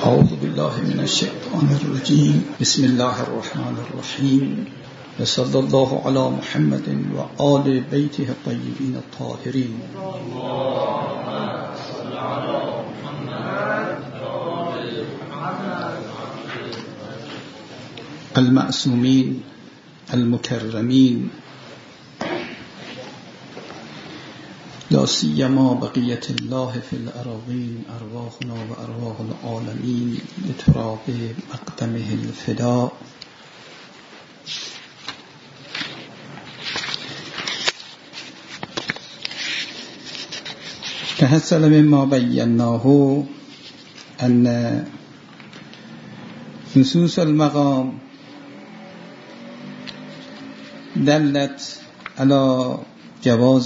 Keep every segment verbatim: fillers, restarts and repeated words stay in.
اعوذ بالله من الشیطان الرجیم. بسم الله الرحمن الرحیم. و صلی الله علی محمد و آل بیته الطیبین الطاهرین. المعصومین المکرمین، لا سیما بقیت الله فی الاراضین، ارواحنا و ارواح العالمین لتراب مقدمه الفدا. تحصل مما بیناه ان نصوص المقام دلت على جواز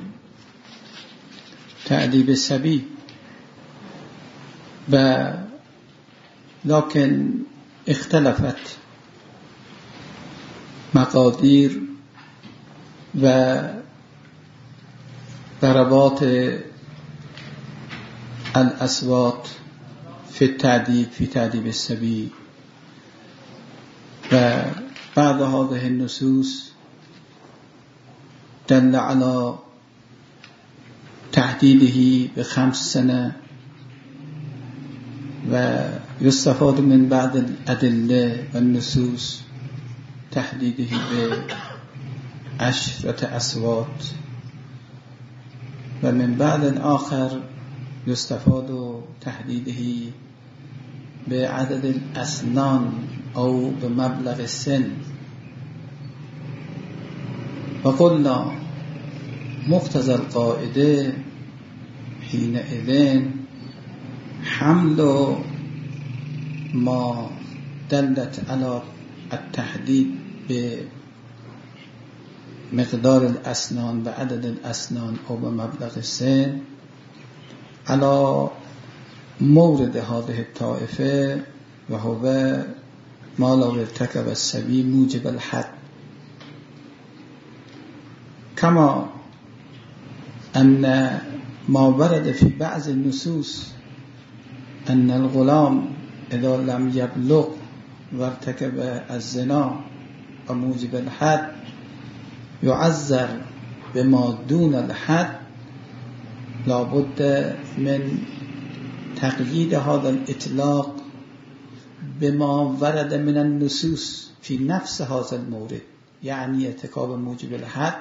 تأدیب الصبی و لكن اختلفت مقادیر و ضربات الأصوات في التأديب في تأديب الصبي، و بعض هذه النصوص دل على تحديده بخمس سنة، ويستفاد من بعض الأدلة والنصوص تحديده بعشرة أصوات، ومن بعض آخر يستفاد تحديده بعدد الأسنان أو بمبلغ السن. وقلنا مقتضى القاعدة حينئذ حمل ما دلت على التحديد بمقدار الأسنان بعدد الأسنان أو بمبلغ السن على مورد هذه الطائفة، وهو ما لو ارتكب الصبي موجب الحد، كما أن ما ورد في بعض النصوص أن الغلام إذا لم يبلغ وارتكب الزنا وموجب الحد يعذر بما دون الحد، لابد من تقييد هذا الإطلاق بما ورد من النصوص في نفس هذا المورد، يعني ارتكاب موجب الحد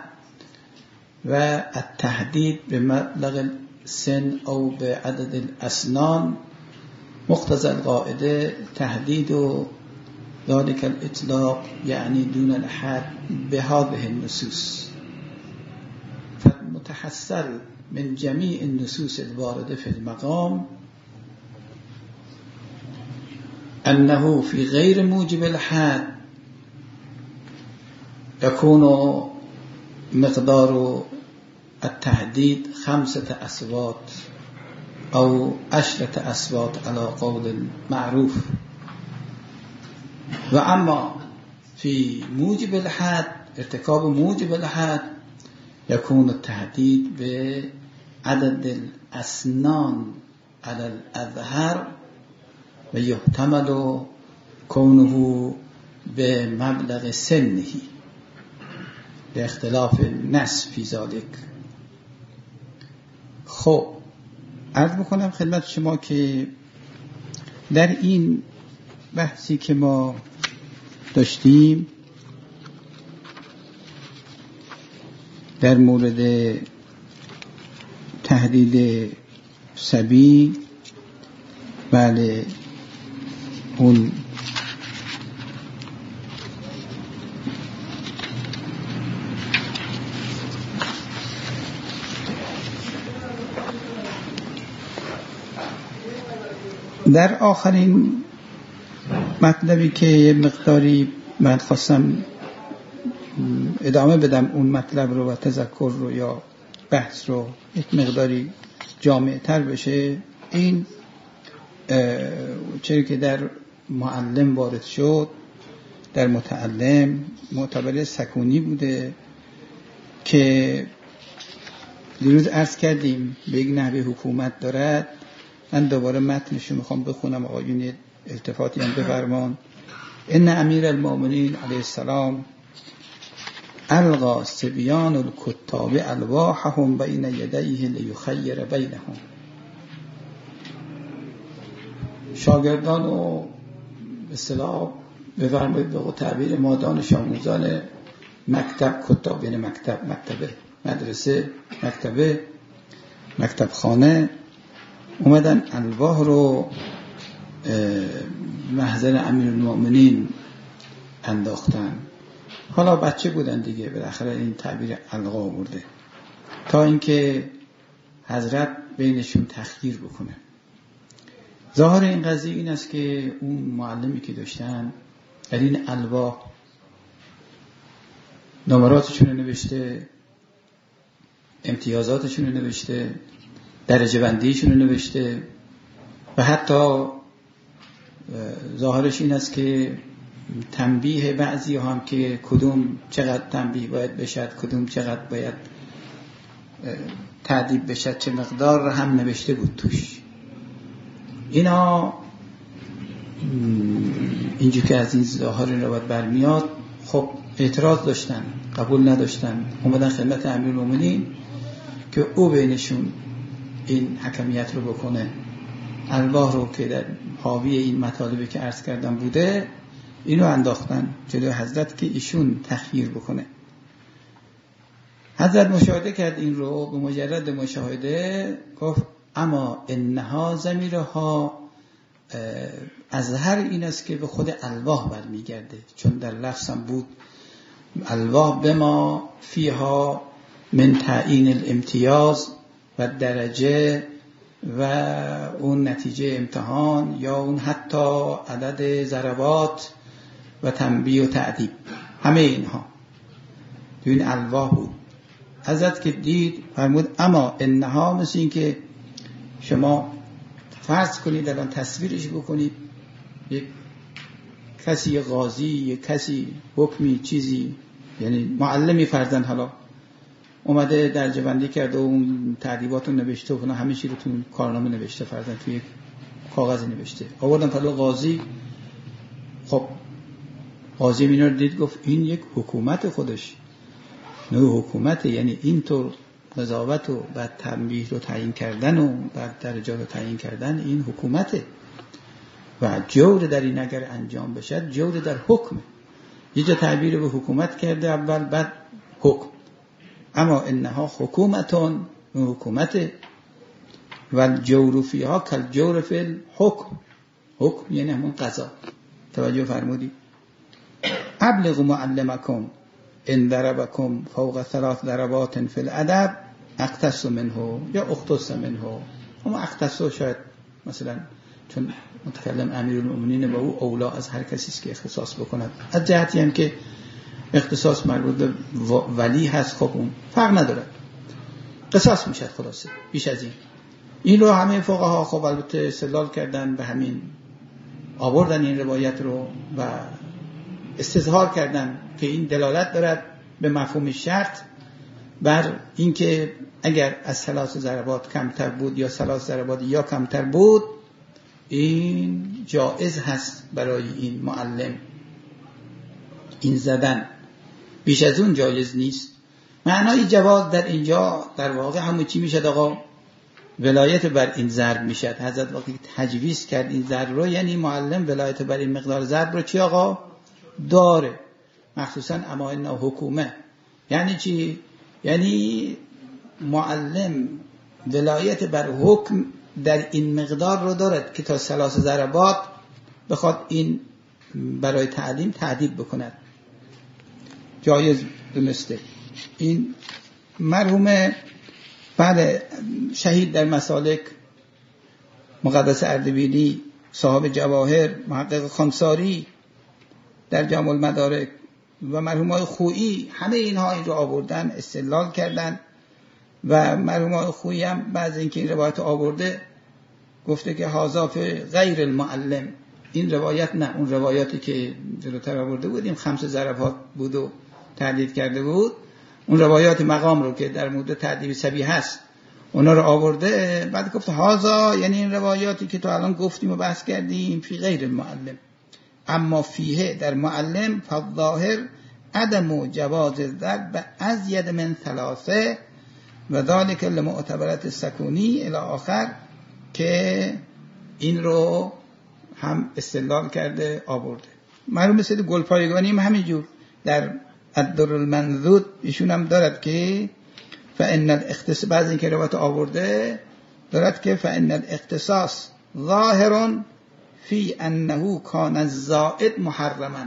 والتحديد بمبلغ السن أو بعدد الأسنان. مقتضى القاعدة تحديد ذلك الإطلاق يعني دون الحد بهذه النصوص. فالمتحصل من جميع النصوص الواردة في المقام أنه في غير موجب الحد يكون مقدار التحديد خمسة أصوات أو عشرة أصوات على قول المعروف. وأما في موجب الحد ارتكاب موجب الحد يكون التحديد بعدد الأسنان على الأظهر، ويحتمل كونه بمبلغ سنه لاختلاف النص في ذلك. خب عرض میکنم خدمت شما که در این بحثی که ما داشتیم در مورد تهدید صبی، بله اون در آخرین مطلبی که یه مقداری من خواستم ادامه بدم اون مطلب رو و تذکر رو یا بحث رو یک مقداری جامع تر بشه، این چیزی که در معلم وارد شد در متعلم معتبر سکونی بوده که دیروز عرض کردیم به یک نحوه حکومت دارد من دوباره متنشو میخوام بخونم، آقایون التفاتی هم بفرمان. ان امیر المؤمنین علیه السلام القا صبیان الکتاب الواحهم بین یدیه لیخیر بینهم. شاگردان و به اصطلاح بفرمایید به تعبیر ما دانش آموزان مکتب، کتاب یعنی مکتب، مکتبه، مدرسه، مکتبه، مکتب خانه، اومدن الواح رو محضر امیرالمؤمنین انداختن. حالا بچه بودن دیگه، بالاخره این تعبیر القا آورده تا اینکه حضرت بینشون تخییر بکنه. ظاهر این قضیه این است که اون معلمی که داشتن در این الواح نمراتشون رو نوشته، امتیازاتشون رو نوشته، درجه بندیشون رو نوشته و حتی ظاهرش این است که تنبیه بعضی هم که کدوم چقدر تنبیه باید بشد، کدوم چقدر باید تعدیب بشد، چه مقدار رو هم نوشته بود توش. اینا اینجور که از این ظاهر این روایت برمیاد، خب اعتراض داشتن، قبول نداشتن، اومدن خدمت امیرالمومنین که او بینشون این حکمیت رو بکنه. الواح رو که در حاوی این مطالبی که عرض کردم بوده، اینو انداختن جلوی حضرت که ایشون تخییر بکنه. حضرت مشاهده کرد این رو، به مجرد مشاهده گفت اما انها ضمیرها از هر این است که به خود الواح برمیگرده، چون در لفظم بود الواح بما فیها من تعیین الامتیاز و درجه و اون نتیجه امتحان یا اون حتی عدد ضربات و تنبیه و تعدیب، همه اینها تو این الواح بود. حضرت که دید فرمود اما انها، مثل این که شما فرض کنید الان تصویرش بکنید، یک کسی قاضی، یک کسی حکمی چیزی، یعنی معلمی فرضاً حالا اومده درجه بندی کرده و اون تعدیبات رو نوشته و همه چی رو تو کارنامه نوشته، فرضاً توی یک کاغذی نوشته، آوردن پلو قاضی. خب قاضی اینا رو دید گفت این یک حکومت خودش، نوع حکومت، یعنی اینطور قضاوت و بعد تنبیه رو تعیین کردن و بعد درجه رو تعیین کردن، این حکومته و جور در این اگر انجام بشد جور در حکم. یه جا تعبیر به حکومت کرده اول، بعد حکم. اما انها حکومتون، حکومت و الجور فیها کالجور فی الحکم، حکم یعنی همون قضا. توجه فرمودی؟ ابلغ معلمکم ان ضربکم فوق ثلاث ضربات فی الادب اختص منه یا اختص منه. اما اختص شاید مثلا چون متکلم امیرالمؤمنین با او اولا از هر کسی است که اختصاص بکند، از جهتی هم که اختصاص مربوط به ولی هست، خب اون فرق نداره، قصاص میشد خلاصه. بیش از این این رو همه فقها خب البته استدلال کردن، به همین آوردن این روایت رو و استظهار کردن که این دلالت دارد به مفهوم شرط بر اینکه اگر از ثلاث ضربات کمتر بود یا ثلاث ضربات یا کمتر بود، این جائز هست برای این معلم این زدن، بیش از اون جایز نیست. معنای جواز در اینجا در واقع همون چی میشد آقا؟ ولایت بر این ضرب میشد. حضرت وقتی تجویز کرد این ضرب رو، یعنی معلم ولایت بر این مقدار ضرب رو چی آقا؟ داره. مخصوصا اما این حکومه یعنی چی؟ یعنی معلم ولایت بر حکم در این مقدار رو دارد که تا ثلاث ضربات بخواد این برای تعلیم تعدیب بکند، جایز دونسته. این مرحوم بعد شهید در مسالک مقدس اردبیلی، صاحب جواهر، محقق خانساری در جامع المدارک و مرحوم های خویی، همه اینها این رو آوردن استدلال کردن. و مرحوم های خویی هم بعض اینکه این روایت آورده گفته که هذا فی غیر المعلم، این روایت نه، اون روایاتی که جلوتر آورده بودیم خمس ضربات بود و تعدید کرده بود، اون روایات مقام رو که در مورد تعدیب صبی هست اونا رو آورده. بعد گفت هازا، یعنی این روایاتی که تو الان گفتیم و بحث کردیم، فی غیر المعلم، اما فیه در معلم فالظاهر عدم جواز ضرب ازید من ثلاثه و ذلك لمعتبرات سکونی الی آخر، که این رو هم استدلال کرده آورده. معلوم مثل گلپایگانی هم همینجور در الدر المنضود ایشون هم دارد که فان الاختصاص، بعضی این که روایت آورده دارد که فان الاختصاص ظاهر فی انه کان الزائد محرما.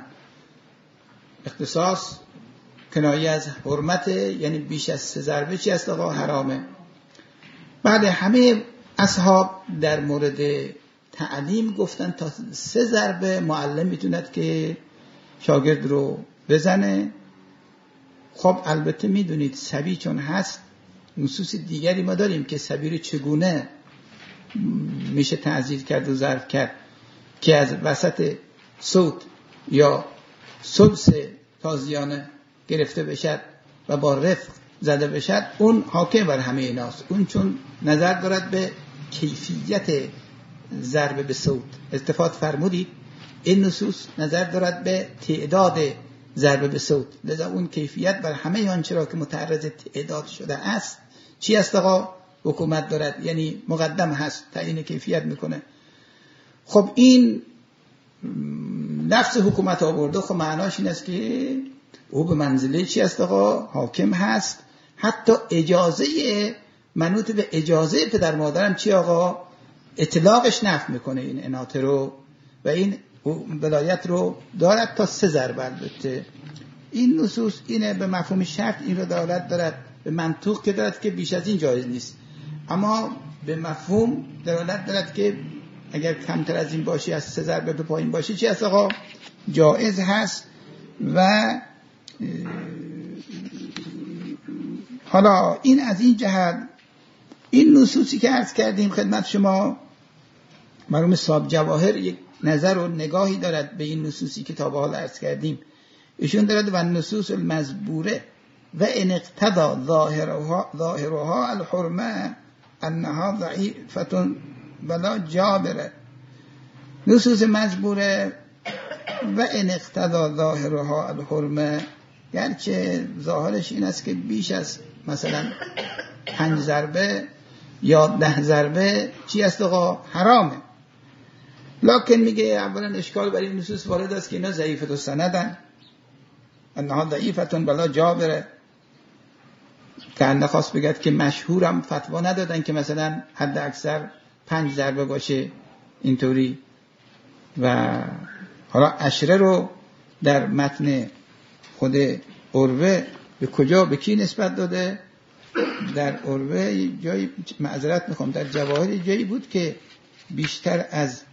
اختصاص کنایه از حرمت، یعنی بیش از سه ضربه چی است آقا؟ حرامه. بعد همه اصحاب در مورد تعلیم گفتن تا سه ضربه معلم میتوند که شاگرد رو بزنه. خب البته میدونید صبی چون هست، نصوص دیگری ما داریم که صبی رو چگونه میشه تعزیر کرد و ضرب کرد، که از وسط صوت یا سلس تازیانه گرفته بشد و با رفق زده بشد، اون حاکم بر همه ایناست. اون چون نظر دارد به کیفیت ضرب به صوت، استفاده فرمودید این نصوص نظر دارد به تعداد ضرب به صوت، لذا اون کیفیت بر همه آنچه را که متعرض تعداد شده است چی است آقا؟ حکومت دارد، یعنی مقدم هست، تعیین کیفیت میکنه. خب این لفظ حکومت آورده، خب معناش این است که او به منزله چی است آقا؟ حاکم هست. حتی اجازه منوط به اجازه پدر مادرم چی آقا؟ اطلاقش نفی میکنه این اناته رو و این ولایت رو دارد تا سه ضربه. البته این نصوص اینه به مفهوم شرط این رو دارد دارد به منطوق که دارد که بیش از این جایز نیست، اما به مفهوم دارد دارد که اگر کمتر از این باشی، از سه ضربه به پایین باشی چی است آقا؟ جایز هست. و حالا این از این جهت این نصوصی که عرض کردیم خدمت شما، مرحوم صاحب جواهر یک نظر و نگاهی دارد به این نصوصی که تا به حال عرض کردیم. ایشون دارد و نصوص المذبوره و ان اقتضى ظاهرها ظاهرها الحرمه انها ضعیفه ولا جابره. نصوص مذبوره و ان اقتضى ظاهرها الحرمه، گرچه ظاهرش این است که بیش از مثلا پنج ضربه یا ده ضربه چی است آقا؟ حرامه. لکن میگه اولا اشکال برای این نصوص وارد است که اینا ضعیفه سندن، انها ضعیفه بلا جابره، که انده خواست بگد که مشهورم فتوا ندادن که مثلا حد اکثر پنج ضربه باشه اینطوری. و حالا عشره رو در متن خود عروه به کجا به کی نسبت داده؟ در عروه جایی، معذرت میخوام، در جواهر جایی بود که بیشتر از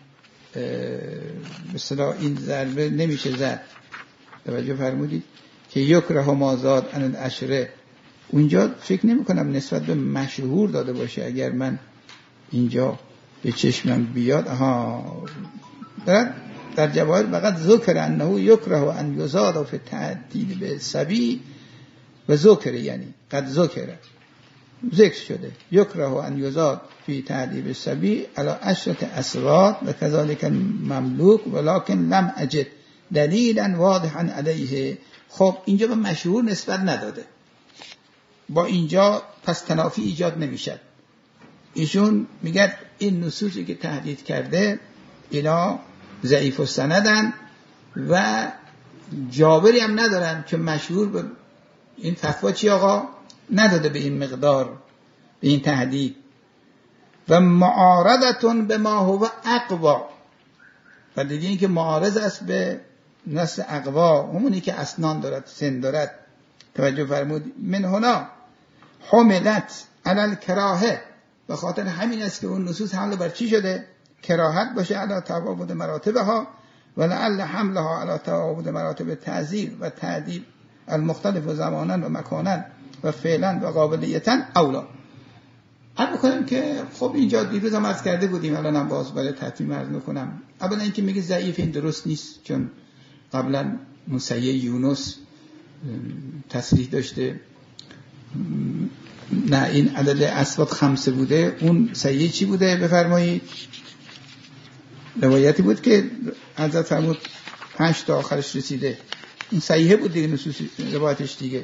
مثلا این ضربه نمیشه زد. توجه فرمودید که یکره ما زاد ان العشره، اونجا فکر نمی کنم نسبت به مشهور داده باشه. اگر من اینجا به چشمم بیاد، آها در در جواهر فقط ذکر انه یکره ان یزاد فی التعدیل به سبی و ذکر، یعنی قد ذکر ذکر شده یکره ان یزاد فی تعدیل به سبی علی عشرة اسوات و کذالک مملوک ولکن لم اجد دلیلا واضحا علیه. خب اینجا به مشهور نسبت نداده، با اینجا پس تنافی ایجاد نمیشد. ایشون میگه این نصوصی که تهدید کرده اینا ضعیف السندن و جابری هم ندارن، که مشهور به این فتوا چی آقا؟ نداده به این مقدار، به این تهدید. و معارضتون به ما هو اقوا، و دیگه این که معارض است به نص اقوا، همونی که اسنان دارد، سن دارد. توجه فرمود من هنا حملت علی الکراهه، به خاطر همین است که اون نصوص حمل بر چی شده؟ کراهت باشه علی تفاوت مراتبها و لعل حملها علی تفاوت مراتب تعذیر و تعدیل المختلف و زمانا و مکانا و فعلا و قابلیتا اولا. عرض بکنم که خب اینجا دیروز هم عرض کرده بودیم، الان هم باز برای تطمیم عرض میکنم. اولا اینکه میگه ضعیف، این درست نیست، چون قبلا موسی یونس تصریح داشته نه این عدد اسبات خمسه بوده، اون صحیح چی بوده بفرمایید؟ روایتی بود که حضرت فرمود پنج تا آخرش رسیده، این صحیحه بود دیگه، نصوص روایتش دیگه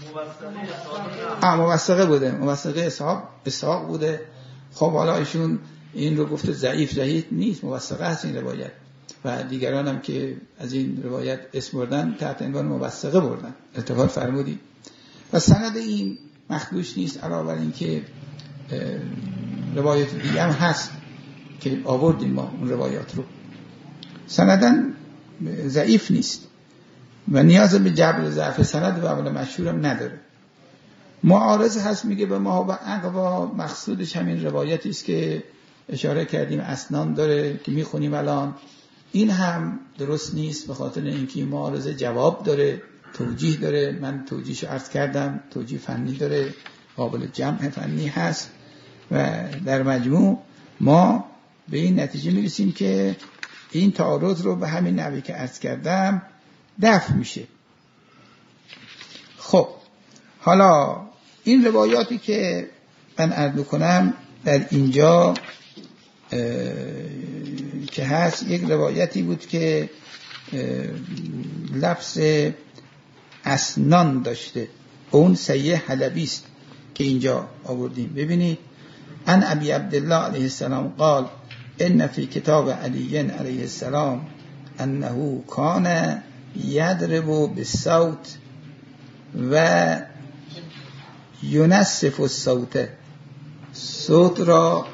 موثقه موثقه بوده، موثقه اسحاق اسحاق بوده. خب حالا ایشون این رو گفته ضعیف، ضعیف نیست، موثقه هست این روایت، و دیگران هم که از این روایت اسم بردن تحت عنوان موثقه بردن، اتفاق فرمودی. و سند این مخدوش نیست، علاوه بر این که روایت دیگه هم هست که آوردیم ما اون روایات رو، سندن ضعیف نیست و نیاز به جبر ضعف سند و عمل مشهور هم نداره. معارض هست میگه به ما و اقوا، مقصودش همین روایتی است که اشاره کردیم اسنان داره که میخونیم الان. این هم درست نیست به خاطر اینکه معارضه جواب داره، توجیه داره، من توجیهشو عرض کردم، توجیه فنی داره، قابل جمع فنی هست و در مجموع ما به این نتیجه میرسیم که این تعارض رو به همین نحوی که عرض کردم دفع میشه. خب حالا این روایاتی که من عرض کنم در اینجا که هست، یک روایتی بود که لفظ اسنان داشته، اون صحیح حلبی است که اینجا آوردیم. ببینید ان ابی عبدالله علیه السلام قال ان فی کتاب علی علیه السلام انه کان یضرب بالصوت و ینصف الصوت، صوت را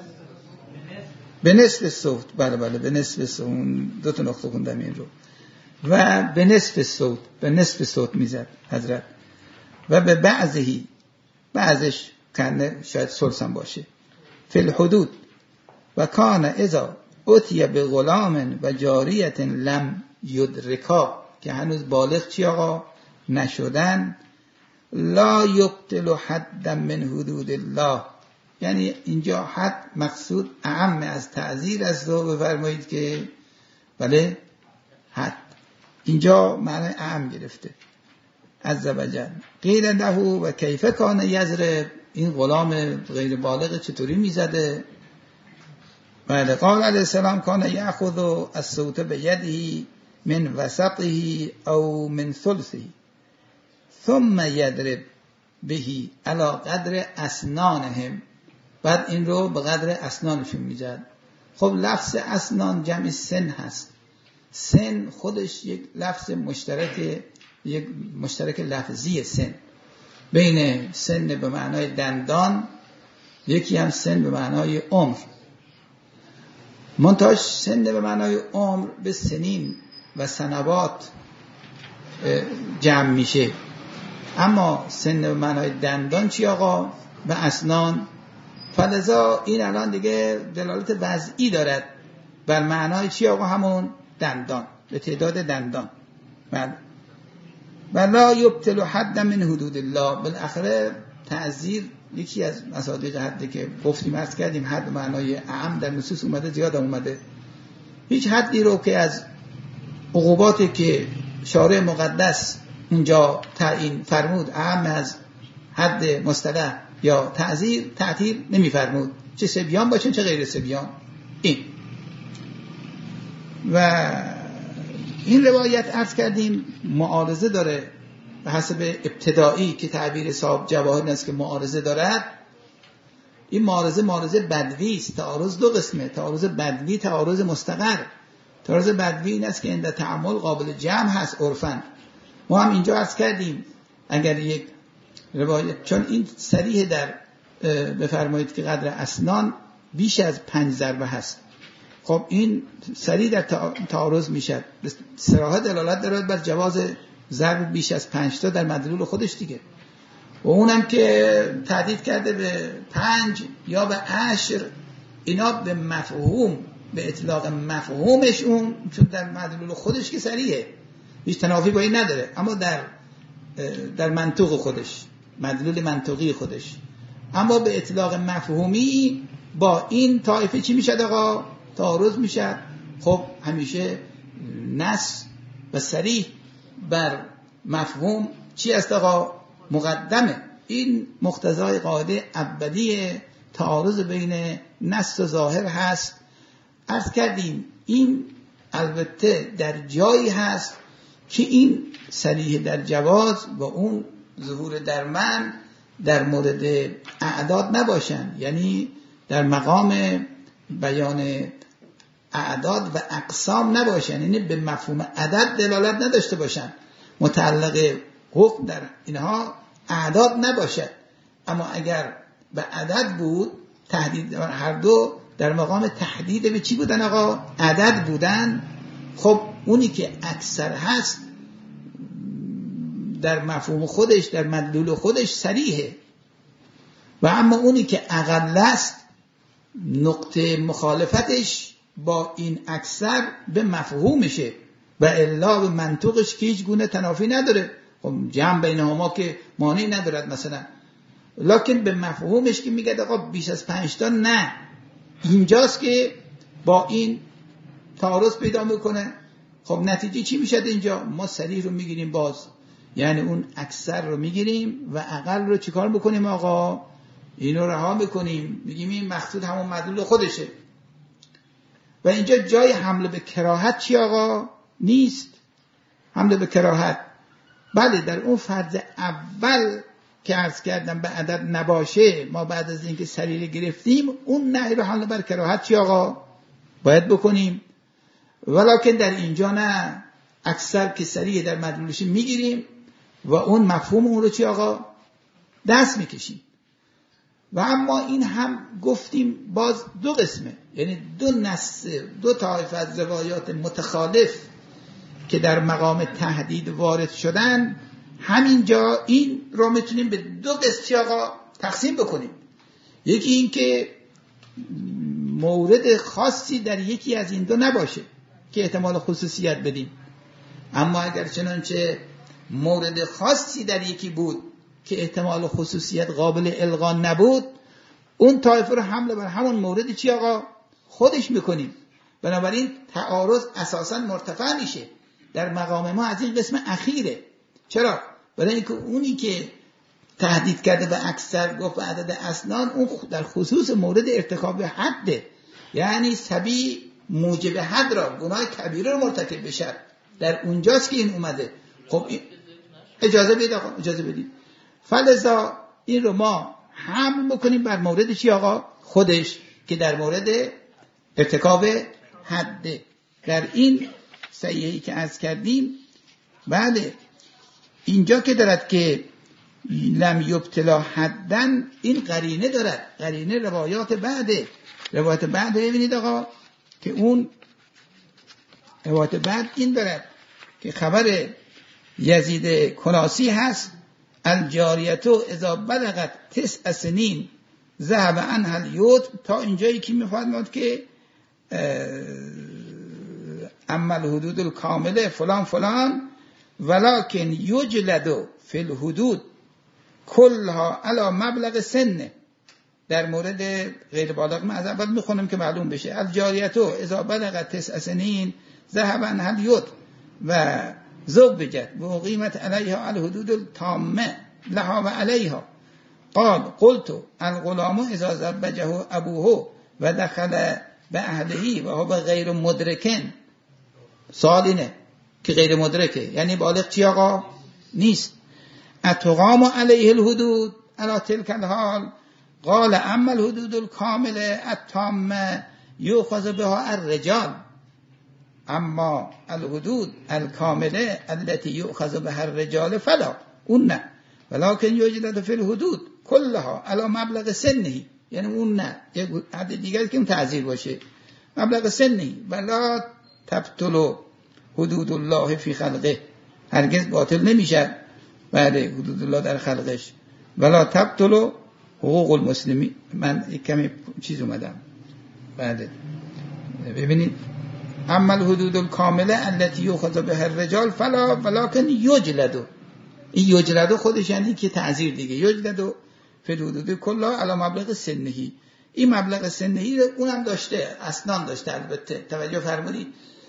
به نصف صوت، بله بله به نصف صوت، دو تا نقطه خوندم این رو، و به نصف صوت، به نصف صوت میزد حضرت، و به بعضهی، بعضش کنه شاید سلسم باشه، فی الحدود، و کان اذا اتیه به غلام و جاریت لم یدرکا، که هنوز بالغ چی آقا نشدن، لا یقتل حدا من حدود الله، یعنی اینجا حد مقصود اعم از تعزیر است و بفرمایید که بله حد اینجا معنی اعم گرفته عز وجل. قیل له و کیف کان یضرب، این غلام غیر بالغ چطوری میزده؟ بله قال علیه السلام کان یأخذ الصوت بیده من وسطه او من ثلثه ثم یضرب بهی علی قدر اسنانهم، بعد این رو به قدر اسنانشون میزد. خب لفظ اسنان جمع سن هست، سن خودش یک لفظ مشترک، یک مشترک لفظی سن، بین سن به معنای دندان، یکی هم سن به معنای عمر. منتاج سن به معنای عمر به سنین و سنوات جمع میشه، اما سن به معنای دندان چی آقا؟ به اسنان. فلذا این الان دیگه دلالت وضعی دارد بر معنای چی آقا؟ همون دندان، به تعداد دندان. بله ولا یبطل حد من حدود الله، بالاخره تعزیر یکی از مصادیق حدی که گفتیم عرض کردیم، حد معنای اعم در نصوص اومده، زیاد اومده. هیچ حدی رو که از عقوباتی که شارع مقدس اونجا تعیین فرمود اعم از حد مصطلح یا تعزیر تعطیل نمی فرمود، چه سبیان باشه چه غیر سبیان. این و این روایت عرض کردیم معارضه داره به حسب ابتدایی که تعبیر صاحب جواهر است که معارضه دارد. این معارضه معارضه بدوی است. تعارض دو قسمه، تعارض بدوی، تعارض مستقر. تعارض بدوی این است که عند تعامل قابل جمع هست عرفاً. ما هم اینجا عرض کردیم اگر یک روایت، چون این صریح در بفرمایید که قدر اسنان بیش از پنج ضربه هست، خب این صریح در تعارض میشد، صراحت دلالت دارد بر جواز ضرب بیش از پنج تا در مدلول خودش دیگه. و اونم که تعدید کرده به پنج یا به عشر، اینا به مفهوم، به اطلاق مفهومش اون چون در مدلول خودش که صریحه، هیچ تنافی با این نداره، اما در در منطق خودش، مدلول منطقی خودش، اما به اطلاق مفهومی با این طایفه چی میشد آقا؟ تعارض میشد. خب همیشه نص و صریح بر مفهوم چی است آقا؟ مقدمه. این مقتضای قاعده اولیه تعارض بین نص و ظاهر هست. عرض کردیم این البته در جایی هست که این صریح در جواز و اون ظهور در من در مورد اعداد نباشن، یعنی در مقام بیان اعداد و اقسام نباشن، یعنی به مفهوم عدد دلالت نداشته باشن، متعلق حکم در اینها اعداد نباشد. اما اگر به عدد بود، تهدید هر دو در مقام تهدید به چی بودن آقا؟ عدد بودن. خب اونی که اکثر هست در مفهوم خودش، در مدلول خودش صریحه، و اما اونی که اقل است نقطه مخالفتش با این اکثر به مفهومشه و الا به منطقش که هیچ گونه تنافی نداره. خب جمع بینهما که مانعی ندارد مثلا، لکن به مفهومش که میگه آقا بیش از پنج تا نه، اینجاست که با این تعارض پیدا میکنه. خب نتیجه چی میشه اینجا؟ ما صریح رو میگیریم باز، یعنی اون اکثر رو میگیریم و اقل رو چیکار میکنیم آقا؟ اینو رها میکنیم، میگیم این مقصود همون مدلول خودشه. و اینجا جای حمله به کراهت چی آقا؟ نیست حمله به کراهت. بله در اون فرض اول که عرض کردم به عدد نباشه، ما بعد از اینکه صریح گرفتیم اون نهی رو حمله بر کراهت چی آقا؟ باید بکنیم. ولکن در اینجا نه، اکثر که صریح در مدلولش میگیریم و اون مفهوم اون رو چی آقا؟ دست میکشیم. و اما این هم گفتیم باز دو قسمه، یعنی دو نص، دو طایفه از روایات متخالف که در مقام تهدید وارد شدن، همینجا این رو میتونیم به دو قسم آقا تقسیم بکنیم. یکی این که مورد خاصی در یکی از این دو نباشه که احتمال خصوصیت بدیم، اما اگر چنانچه مورد خاصی در یکی بود که احتمال خصوصیت قابل الغا نبود، اون طایفه رو حمله بر همون مورد چی آقا؟ خودش میکنیم. بنابراین تعارض اساسا مرتفع میشه در مقام ما از این قسم اخیره. چرا؟ برای اینکه اونی که تهدید کرده به اکثر گفت به عدد اسنان، اون در خصوص مورد ارتکاب حده، یعنی سبی موجب حد را، گناه کبیره رو مرتکب بشه، در اونجاست که این اومده. خب این اجازه بدید آقا، اجازه بدید. فلذا این رو ما حمل میکنیم بر مورد چی آقا؟ خودش، که در مورد ارتکاب حده. در این صحیحی که عرض کردیم، بله اینجا که دارد که لم یبتلا حدن، این قرینه دارد، قرینه روایات بعده. روایات بعد ببینید آقا که اون روایات بعد این دارد که خبر یزید کناسی هست: الجاریتو اذا بلغت تسع سنین ذهب عنها الیتم، تا اینجایی که میفرماد که اما الحدود الکامله فلان فلان ولکن یجلد فی الحدود کلها علی مبلغ سن. در مورد غیر بالغ من از اول میخونم که معلوم بشه: الجاریتو اذا بلغت تسع سنین ذهب عنها الیتم و زوجت و اقیمت علیها الحدود التامه لها و علیها. قال قلت الغلام اذا زوجه ابوه و دخل به اهلهی و هو غیر مدرکن. سوال اینه که غیر مدرکه یعنی بالغ چی آقا؟ نیست. اتقام علیه الحدود علی تلک الحال. قال اما الحدود الکامله التامه یؤخذ بها الرجال، اما الحدود الکامله التي یؤخذ بها الرجال فلا، اون نه. ولکن یجلد فی الحدود کلها علی مبلغ سنه، یعنی اون نه، یک حد دیگر که اون تعزیر باشه، مبلغ سنه. ولا تبطل حدود الله فی خلقه، هرگز باطل نمیشه بله حدود الله در خلقش. ولا تبطل حقوق المسلمین. من یک کمی چیز اومدم بله ببینید: اما الحدود الکامله التي یؤخذ بها الرجال فلا ولکن یجلد. این یجلد خودش یعنی که تعزیر دیگه. یجلد فی الحدود کلها علی مبلغ سنهی. این مبلغ سنهی رو اونم داشته، اسنان داشته البته، توجه فرمودید.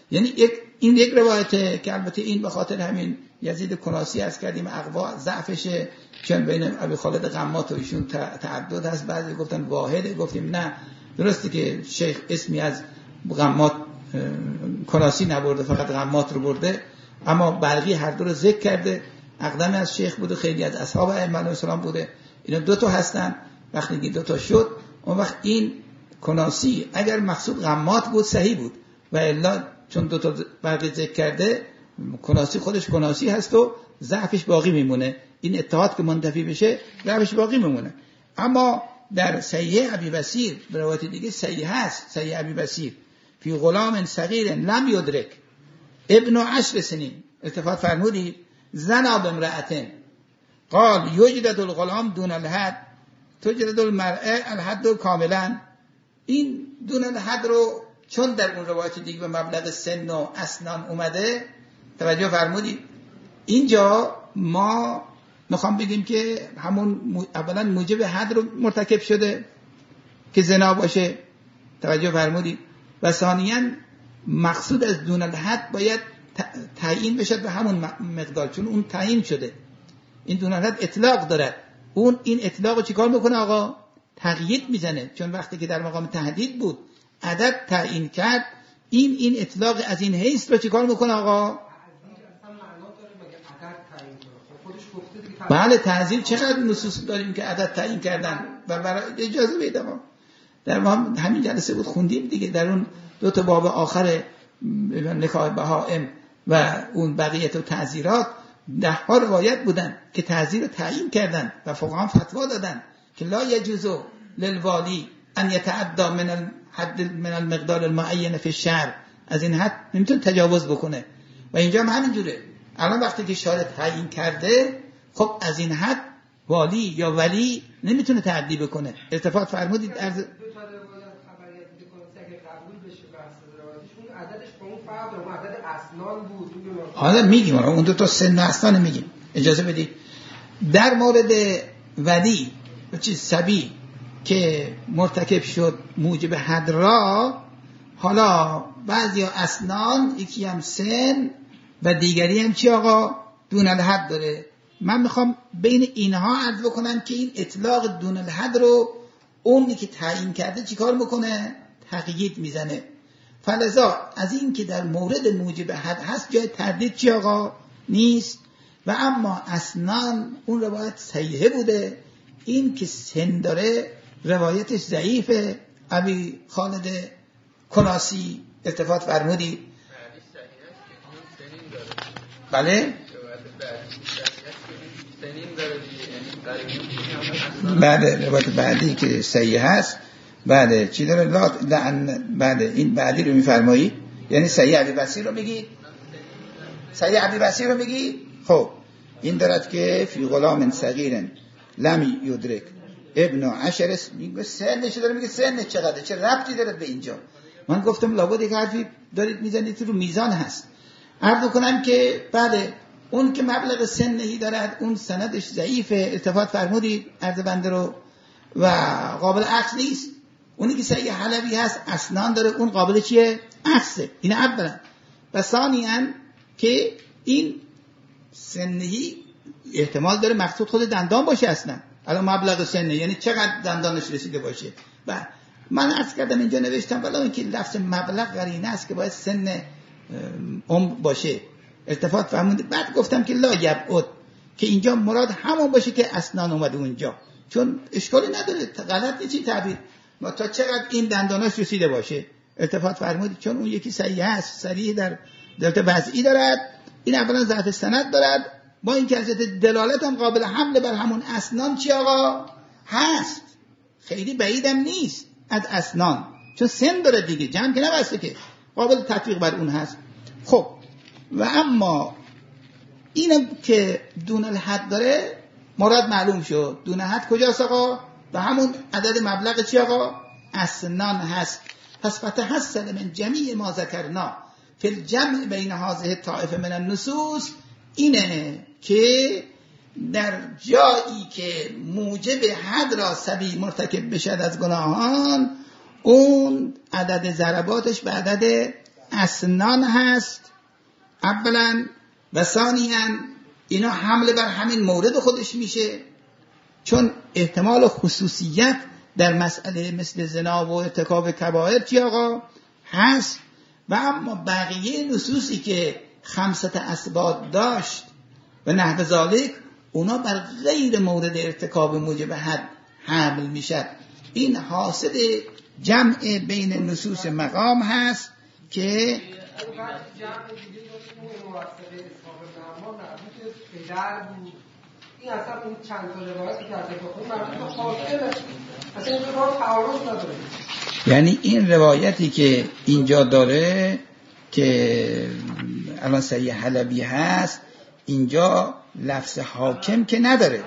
یعنی یک این یک روایته که البته این به خاطر همین یزید کناسی از کردیم اقوا ضعفشه، چون بین ابی خالد قمات و ایشون تعدد هست، بعضی گفتن واحده، گفتیم نه درسته که شیخ اسمی از قمات کناسی نبرده، فقط قمات رو برده، اما بقیه هر دو رو ذکر کرده. اقدمی از شیخ بوده، خیلی از اصحاب ائمه علیهم السلام بوده، اینا دو تا هستن. وقتی که دو تا شد اون وقت این کناسی اگر مقصود قمات بود صحیح بود، و الا چون دو تا بقیه ذکر کرده کناسی خودش کناسی هست و ضعفش باقی میمونه. این اتحاد که منتفی بشه ضعفش باقی میمونه. اما در صحیح ابی بصیر به روایت دیگه صحیح هست، صحیح ابی بصیر فی غلام صغیر لم یدرک ابن عشر سنین، التفات فرمودید زنا بامرأة قال یجلد الغلام دون الحد تجلد المرأة الحد کاملا. این دون الحد رو چون در اون روایت دیگه به مبلغ سن و اسنان اومده، توجه فرمودید اینجا ما میخوام بگیم که همون اولا موجب حد رو مرتکب شده که زنا باشه، توجه فرمودید، و ثانیاً مقصود از دون الحد باید تعیین بشه به همون مقدار، چون اون تعیین شده. این دون الحد اطلاق داره، اون این اطلاق رو چیکار میکنه آقا؟ تقیید میزنه، چون وقتی که در مقام تهدید بود عدد تعیین کرد، این این اطلاق از این حیث رو چیکار میکنه آقا؟ بله تعزیر چقدر نصوص داریم که عدد تعیین کردن و برای اجازه بیده ما در ما همین جلسه بود خوندیم دیگه، در اون دو تا باب آخر نکاح بهائم و اون بقیه و تعزیرات ده ها روایت بودن که تعزیر رو تعیین کردن و فقها فتوا دادن که لا یجوز للوالی ان یتعدى من الحد من المقدار المعین فی الشرع، از این حد نمیتونه تجاوز بکنه. و اینجا هم همین جوره، الان وقتی که شارع تعیین کرده خب از این حد والی یا ولی نمیتونه تعدی بکنه. التفات فرمودید از دو تا روایت خبریت میکنه که قبول بشه بحث روایتشون عددش با اون فرق داره، عدد اسنان بود. حالا میگیم اون دو تا سن اسنان میگیم، اجازه بدید. در مورد ولی و چیز سبی که مرتکب شد موجب حد را، حالا بعضی اسنان، یکی هم سن و دیگری هم چی آقا؟ دون الحد داره. من میخوام بین اینها عرض بکنم که این اطلاق دون الحد رو اونی که تعیین کرده چیکار میکنه؟ تقیید میزنه. فلذا از این که در مورد موجب حد هست جای تردید چی آقا؟ نیست. و اما اسنان اون روایت صحیحه بوده، این که سن داره روایتش ضعیفه. ابی خالد کناسی التفات فرمودی بله بعد روایت بعدی که صحیح هست بعد چی داره؟ لا بعد این بعدی رو میفرمایی، یعنی صحیح ابی بصیر رو میگی؟ صحیح ابی بصیر رو میگی؟ خب این دارد که فی غلام صغیر لم یدرک ابن عشر میگه سنش داره، میگه سن چقدره، چه ربطی داره به اینجا؟ من گفتم لابد یک حرفی دارید میزنید رو میزان هست. عرض کنم که بله اون که مبلغ سنی دارد اون سندش ضعیفه، التفات فرمودید عرض بنده رو، و قابل عکس نیست. اونی که صحیح حلبی هست اسنان داره، اون قابل چیه؟ عکسه. این اولا. و ثانیاً که این سنی احتمال داره مقصود خود دندان باشه اصلا. الان مبلغ سنه یعنی چقدر دندانش رسیده باشه. و من عرض کردم اینجا نوشتم ولی اینکه لفظ مبلغ قرینه است که باید سن عمر باشه. التفات فهمونده. بعد گفتم که لا یبعد، که اینجا مراد همون باشه که اسنان اومده اونجا، چون اشکالی نداره، غلط نیست تعبیر ما تا چقدر این دنداناش رسیده باشه. التفات فرمودید چون اون یکی صحیح است، صریح در دلتا وضعی دارد، این اولا ضعف سند دارد، با این که از دلالت هم قابل حمل بر همون اسنان چی آقا هست، خیلی بعیدم نیست از اسنان، چون سن داره دیگه، جمع که نبسته که، قابل تطبیق بر اون هست. خب و اما اینم که دون الحد داره مراد معلوم شد. دون حد کجاست آقا؟ و همون عدد مبلغ چی آقا؟ اسنان هست. پس فتحصل من جمیع ما ذکرنا فی الجمع بین هذه الطائفه من النصوص، اینه که در جایی که موجب حد را سبی مرتکب بشد از گناهان، اون عدد ضرباتش به عدد اسنان هست اولا، و ثانیاً اینا حمله بر همین مورد خودش میشه، چون احتمال خصوصیت در مسئله مثل زنا و ارتکاب کبائر چی آقا هست. و اما بقیه نصوصی که خمسة اسباب داشت و نحو ذالک، اونا بر غیر مورد ارتکاب موجب حد حمل میشد. این حاصل جمع بین نصوص مقام هست که این اصلا این چند تا روایتی که از بخون مربوط به حاکمه، اصلا این روایت تعارض نداره. یعنی این روایتی که اینجا داره که الان صحیح حلبی هست، اینجا لفظ حاکم که نداره،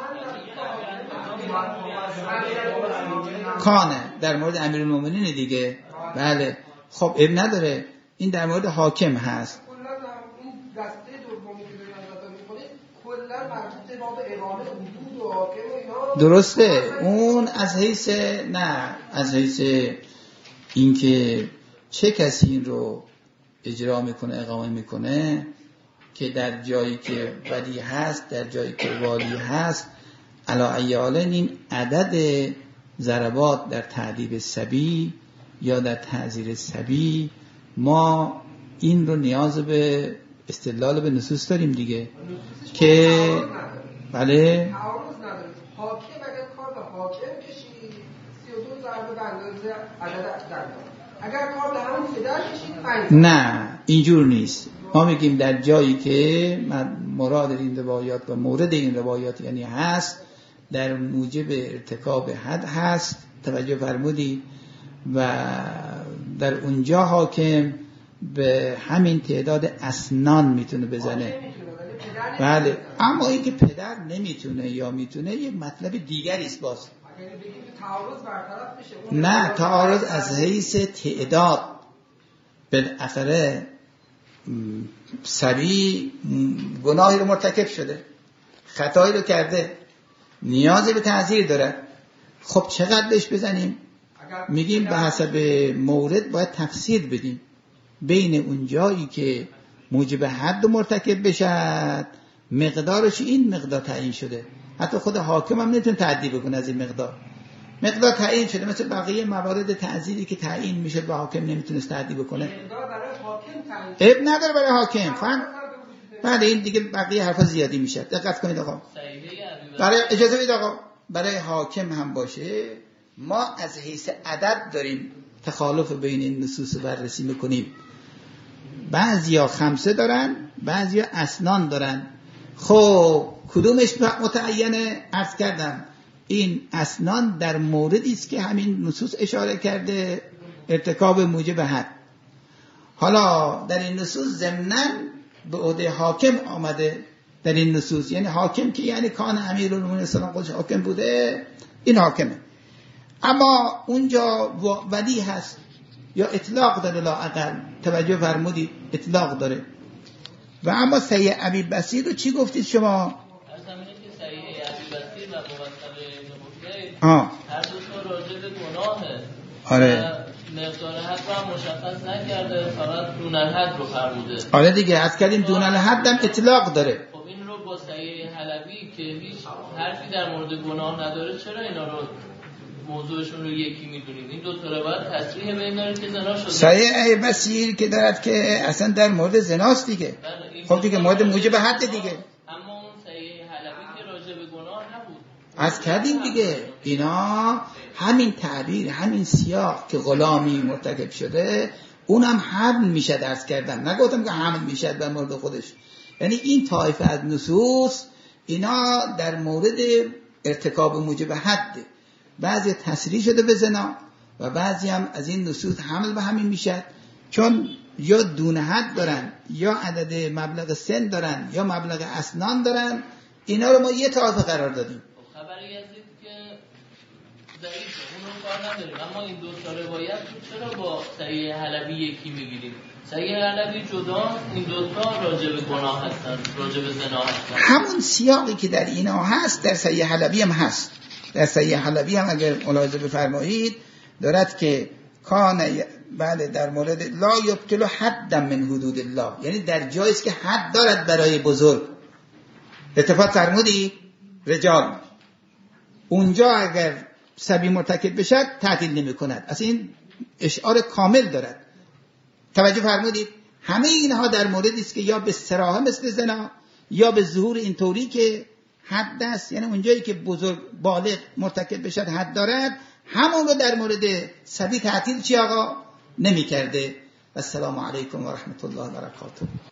کانه در مورد امیرالمومنین دیگه. بله خب اب نداره، این در مورد حاکم هست. درسته، اون از حیث نه از حیث اینکه چه کسی این رو اجرا میکنه اقامه میکنه، که در جایی که ولی هست، در جایی که والی هست، علی ای حال این عدد ضربات در تعذیب صبی یا در تعزیر صبی، ما این رو نیاز به استدلال به نصوص داریم دیگه که بله حاکم اگر کار به حاکم کشید سی و دو ضربه به اندازه عدد دندان، اگر کار به همون پدر کشید پنج. نه اینجور نیست. ما میگیم در جایی که مراد این روایات و مورد این روایات یعنی هست در موجب ارتکاب حد هست، توجه فرمودی، و در اونجا حاکم به همین تعداد اسنان میتونه بزنه. بله، اما این که پدر نمیتونه یا میتونه یک مطلب دیگری است. باز نه، تعارض از حیث تعداد. بالاخره صبی گناهی رو مرتکب شده، خطایی رو کرده، نیازی به تعزیر داره. خب چقدر بهش بزنیم؟ میگیم به حسب مورد باید تفسیر بدیم بین اون جایی که موجب حد مرتکب بشد، مقدارش این مقدار تعیین شده. حتی خود حاکم هم نمیتونه تعدیل بکنه از این مقدار. مقدار تعیین شده، مثل بقیه موارد تعزیری که تعیین میشه به حاکم نمیتونه تعدیل بکنه. مقدار برای حاکم تعیین اب نداره برای حاکم. فهم؟ بعد این دیگه بقیه حرفا زیادی میشه. دقت کنید آقا. برای اجازه بدید آقا، برای حاکم هم باشه ما از حیث عدد داریم تخالف بین این نصوص بررسی میکنیم. بعضیا خمسه دارن، بعضیا اسنان دارن. خب کدومش متعینه؟ عرض کردم این اسنان در موردی است که همین نصوص اشاره کرده، ارتکاب موجب حد. حالا در این نصوص ضمناً به عهده حاکم آمده در این نصوص، یعنی حاکم که یعنی کان امیرالمومنین صلی الله علیه و آله حاکم بوده، این حاکمه. اما اونجا ولی هست یا اطلاق داره، لااقل توجه فرمودید اطلاق داره. و اما صحیح ابی بصیر رو چی گفتید شما؟ از همینه که صحیح ابی بصیر و موصل ابن حبیب آه هر دو تا راجع به گناهه. آره. مقدار حد رو هم مشخص نکرده، فقط دون الحد رو فرموده. آره دیگه، از کردیم دون الحد هم اطلاق داره. خب این رو با صحیح حلبی که هیچ حرفی در مورد گناه نداره، چرا اینا رو موضوعشون رو یکی میدونیم؟ این دو تا روایت تصریح به این داره که زنا شده. صحیح ابی بصیر که دارد که اصلا در مورد زناست دیگه. خب دیگه مورد موجب حد دیگه. اما اون صحیح حلبی که راجع به گناه نبود. از کردیم دیگه، اینا همین تعبیر، همین سیاق که غلامی مرتکب شده اونم حمل میشه. درس کردم، نگفتم که حمل میشه در مورد خودش. یعنی این طایفه از نصوص اینا در مورد ارتکاب موجب حد، بعضی تصریح شده به زنا و بعضی هم از این نصوص حمل به همین میشه، چون یا دون حد دارن یا عدد مبلغ سن دارن یا مبلغ اسنان دارن. اینا رو ما یه طایفه قرار دادیم. خبری یزید که ضعیفه، اون رو کار نداریم. اما این دو تا روایت رو چرا با صحیح حلبی یکی میگیریم؟ صحیح حلبی جدا، این دو تا راجع به گناه هستن، راجع به زنا هستن. همون سیاقی که در اینا هست در صحیح حلبی هم هست. در صحیح حلبی هم اگر ملاحظه بفرمایید دارد که کان بله در مورد لا یبطل حد من حدود الله، یعنی در جایی است که حد دارد برای بزرگ. اتفاق فرمودی رجال اونجا اگر سبی مرتکب بشد تعطیل نمی کند. اصلا این اشعار کامل دارد. توجه فرمودید؟ همه اینها در موردی است که یا به صراحه مثل زنا یا به ظهور اینطوری که حد است، یعنی اونجایی که بزرگ بالغ مرتکب بشد حد دارد، همون رو در مورد سبی تعطیل چی آقا نمی کرده. السلام علیکم و رحمت الله و برکاته.